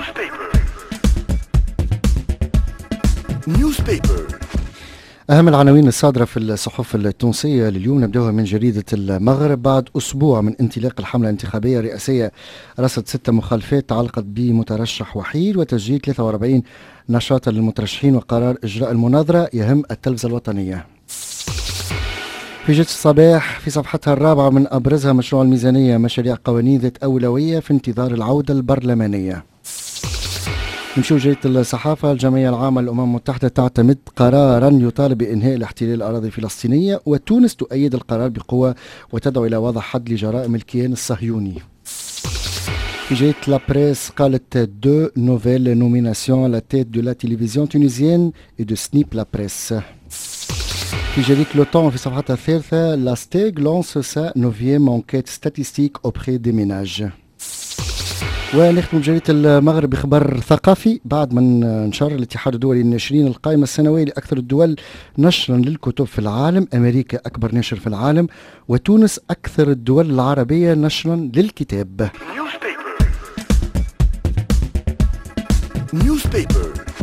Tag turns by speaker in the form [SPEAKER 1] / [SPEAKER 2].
[SPEAKER 1] Newspaper.
[SPEAKER 2] أهم العناوين الصادرة في الصحف التونسية لليوم نبدأها من جريدة المغرب. بعد أسبوع من انطلاق الحملة الانتخابية الرئاسية رصد 6 مخالفات تعلقت بمترشح وحيد وتسجيل 43 نشاطا للمترشحين وقرار إجراء المناظرة يهم التلفزة الوطنية. في جريدة الصباح في صفحتها الرابعة من أبرزها مشروع الميزانية، مشاريع قوانين ذات أولوية في انتظار العودة البرلمانية. نمشيو جريدة الصحافة. الجمعية العامة للأمم المتحدة تعتمد قرارا يطالب بإنهاء الاحتلال الأراضي الفلسطينية، وتونس تؤيد القرار بقوة وتدعو إلى وضع حد لجرائم الكيان الصهيوني. في جريدة لا بريس قالت دو نوفيل نوميناسيون لا تيت دو لا تيليفزيون تونيزيين et de سنيب لا بريس. في جريدة لوطون في صفحتها الثالثة لا ستيغ لونس سا 9e enquête statistique auprès des ménages. ونختم جريدة المغرب بخبر ثقافي. بعد من نشر الاتحاد الدولي للناشرين القائمة السنوية لأكثر الدول نشرا للكتب في العالم، أمريكا أكبر ناشر في العالم وتونس أكثر الدول العربية نشرا للكتاب.
[SPEAKER 1] Newspaper.